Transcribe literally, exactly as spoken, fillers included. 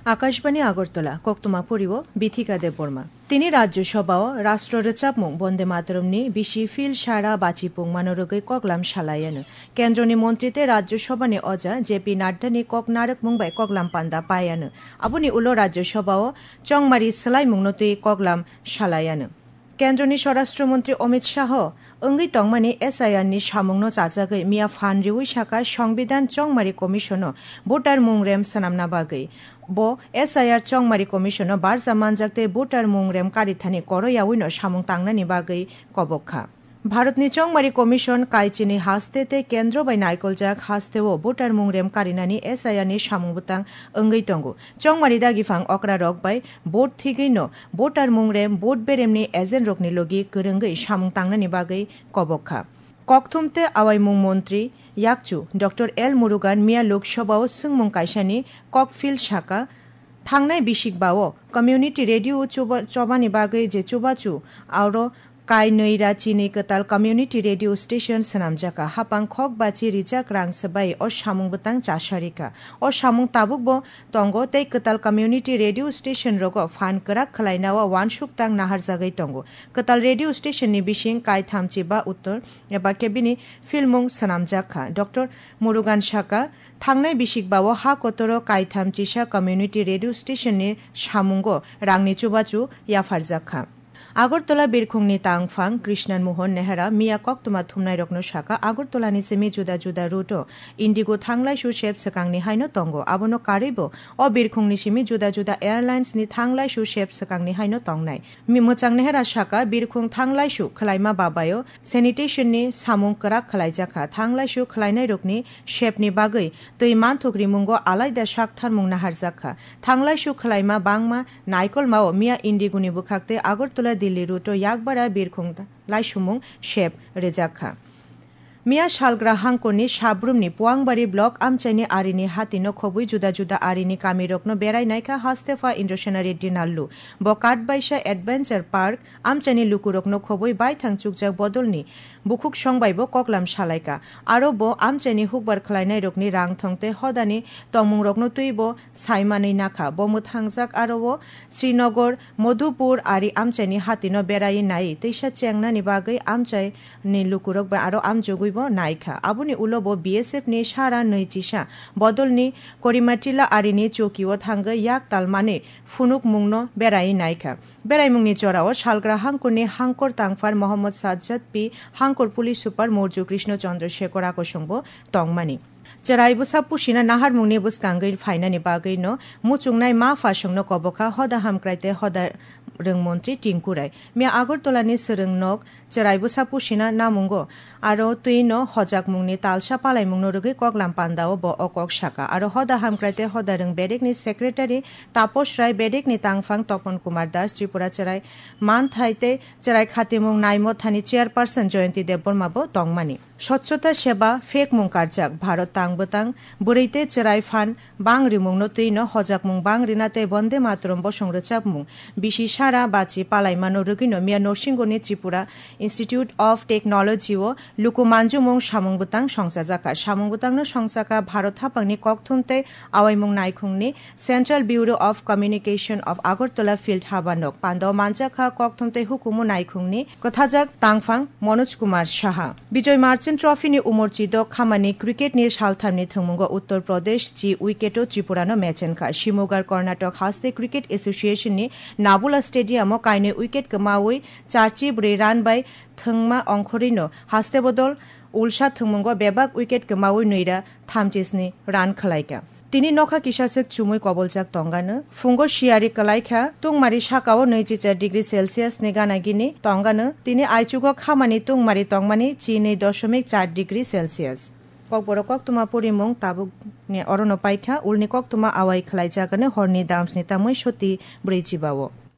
আকাশবাণী আগরতলা কক্তমা পরিব বিথিকা দেববর্মা তিনি রাজ্যসভাও রাষ্ট্র রেচাপমুং বন্দে মাতরমনি বিশি ফিল সারা বাচিপুং মানরগৈ কগলাম সালায়ানো কেন্দ্রনি মন্ত্রীতে রাজ্যসভানি অজা জেপি নাড্ডানি কক নারক মুংবাই কগলাম পান্দা পায়ানো আবুনি উলো রাজ্যসভাও চংমারি সালাইমুংনো তুই কগলাম সালায়ানো কেন্দ্রনি স্বরাষ্ট্রমন্ত্রী অমিত শাহ ওঙ্গি তংমানি এসআইআরনি সামুংনো চাচাগৈ মিয়া ফানরিউই শাখা সংবিধান চংমারি কমিশন ভোটার মুংরেম সানামনা বাগৈ bo S I R chongmari commission barza manjakte voter mungrem karithani koroyawino samung tangnani bagai kobokha ভারতনি চংমারি কমিশন কাইচিনি হাস্তেতে কেন্দ্র বাই নাইকলজাক হাস্তেও ভোটার মুংরেম কারিনানি এসআইআরনি সামুংবুতাং ওঙ্গৈ তঙ্গু চংমারি দাগিফাং অকরা রক বাই ভোট থিগৈনো ভোটার মুংরেম ভোট বেরেমনি এজেন্ট রকনি লগি গরঙ্গৈ সামুং তাংনানি বাgai কবখা ককথুমতে আওয়াইমুং মন্ত্রী ইয়াকচু ডক্টর এল মুরুগান মিয়া লোকসভাও সুংমুং কাইসানি ককফিল শাখা থাংনাই বিশিকবাও কমিউনিটি রেডিও চবানি বাgai যে চুবাচু আরো কাই নৈরা চিনি কতাল কমিউনিটি রেডিও স্টেশন সানামজাকা হাপাং খক বাচি রিজাক রাং সবাই ও সামুং বতাং চাশারিকা ও সামুং তাবুক ব তঙ্গ তেই কতাল কমিউনিটি রেডিও স্টেশন রগ ফান করাক খলাইনাওয়া ওয়ান সুকতাং নাহার জাগাই তঙ্গ কতাল রেডিও স্টেশন নি বিশিং কাই থামচি বা উত্তর এবা কেবিনি ফিল্মুং সানামজাকা ডক্টর মুরুগান শাখা থাংনাই বিশিকবাও হা কতর কাইথাম চিসা কমিউনিটি রেডিও স্টেশনে সামুঙ্গ রাংনি চুবাচু ইয়াফারজাখা আগরতলা বীরখুংনি তাংফাং কৃষ্ণান মোহন নেহারা মিয়া কক্তমা থুমনাই রকনো শাখা আগরতলানি সেমি জুদা জুদা রুটো ইন্ডিগো থাংলাইসু শেপ সেকাংনি হাইনো তঙ্গ আবনো কারিব অ বীরখুংনি সিমি জুদা জুদা এয়ারলাইন্স নি থাংলাইসু শেপ সেকাংনি হাইনো তংনাই মি মোচাং নেহারা শাখা বীরখুং থাংলাইসু খলাইমা বাবাयो স্যানিটেশন নি সামুং করাক খলাইজাখা থাংলাইসু খলাইনাই রকনি শেপনি বাগৈ তৈ মানথকরি মুঙ্গ আলাইদা শাকথার মুং নাহারজাখা থাংলাইসু খলাইমা বাংমা নাইকলমাও মিয়া ইন্ডিগুনি বুখাকতে আগরতলা দিল্লি রুটো ইয়াকবারা বীরখুং লাইসুমুং শেপ রেজাখা মিয়া শালগ্রা হাংকনি সাব্রুমনি পোয়াংবাড়ি ব্লক আমচাইনি আরিনি হাতিনো খবুই জুদা জুদা আরিনি কামিরকনো বেড়াই নাইকা হাস্তেফা ইন্দ্রসেনা রেড্ডি নাল্লু ব কাঠবাইসা এডভেঞ্চার পার্ক আমচাইনি লুকুরকনো খবুই বাইথাং চুকজাক বদলনি বুকুক সংবাইব ককলাম সালাইকা আরো ব আমচাইনি হুকবার খলাইনাই রকনি রাং থংতে হদানি তমুং রকনো তুইব সাইমানি নাখা বমু থাংজাক আরো শ্রীনগর মধুপুর আরি আমচাইনি হাতিনো বেড়াই নাই তৈসা চেংনানি বাগৈ আমচাইনি লুকুরক বা আরো আমজগুইব নাইখা আবুনি উলব বিএসএফ নি সারা নৈচিসা বদলনি করিমাটিলা আরিনি চকিও থাঙ্গে ইয়াক তালমানে ফুনুক মুংনো বেড়াই নাইখা বেড়াই মুংনি চড়াও শালগ্রা হাংকরনি হাংকর তাংফার মোহাম্মদ সাজ্জাদ পি হাংকর পুলিশ সুপার মৌর্য কৃষ্ণ চন্দ্রশেখর আকসংব তংমানি চরাইবুসা পুসিনা নাহার মুংনি বুসকাঙ্গৈ ফাইনানি বাগৈনো মুচুংনাই মা ফাসংনো কবখা হদা হামক্রাইতে হদা রংমন্ত্রী টিংকুরাই মিয়া আগরতলানি সরংনক চরাইবুসা পুসিনা নামুঙ্গ আরো তুইনো হজাক মুংনি তালসা পালাই মুংনো রগৈ কগলাম পান্দাও ব অকক শাখা আরো হদা হামক্রাইতে হদা রং বেডেকনি সেক্রেটারি তাপস রায় বেডেকনি তাংফাং তপন কুমার দাস ত্রিপুরা চরাই মান থাইতে চরাই খাতিমুং নাইমো থানি চেয়ারপারসন জয়ন্তী দেববর্মাবো তংমানি স্বচ্ছতা সেবা ফেক মুং কারজাক ভারত তাংবতাং বুড়ৈতে চরাই ফান বাং রিমুংনো তুইনো হজাক মুং বাং রিনাতে বন্দে মাতরম বসংরচাপ মুং বিশি সারা বাচি পালাইমানো রগিনো মিয়া নরসিংগনি ত্রিপুরা ইনস্টিটিউট অফ টেকনোলজি ও লুকুমানজুমুং সামুংবুতাং সংসাজাকা সামুংবুতাংনো সংসাকা ভারত হাপাংনি ককথুমতে আওয়াইমুং নাইখুংনি central bureau of communication of Agartala field হাবানক পান্দাও মানজাখা ককথুমতে হুকুমু নাইখুংনি কথাজাক তাংফাং মনোজ কুমার সাহা বিজয় মার্চেন্ট ট্রফিনি উমরচিদ খামানি ক্রিকেট নিয়ে সালথামনি থুমুঙ্গ উত্তর প্রদেশ জি উইকেটও ত্রিপুরানো ম্যাচেনখা শিমুগার কর্ণাটক হাস্তে ক্রিকেট এসোসিয়েশননি নাবুলা স্টেডিয়ামও কাইনে উইকেট কমাওই চারচি ব্রে রান বাই থংমা অংখরিনো হাস্তে বদল উলসা থুমুঙ্গ বেবাক উইকেট কমাওই নৈরা থামচিসনি রান খলাইকা তিনি নখা কিসাসেক চুমুই কবলজাক তঙ্গানো ফুঙ্গ শিয়ারি কলাইখা তুংমারি সাকাও নৈচিচার ডিগ্রি সেলসিয়াস নে গানাগিনি তঙ্গানো তিনি আইচুগ খামানি তুংমারি তংমানি চি নেই দশমিক চার ডিগ্রি সেলসিয়াস ককবড় কক্তমা পরিমুং তাবুক অরণ্য পাইখা উলনি কক্তমা আওয়াই খলাইজাগানো হরনি দামসনি তামই সতী ব্রৈচিবাও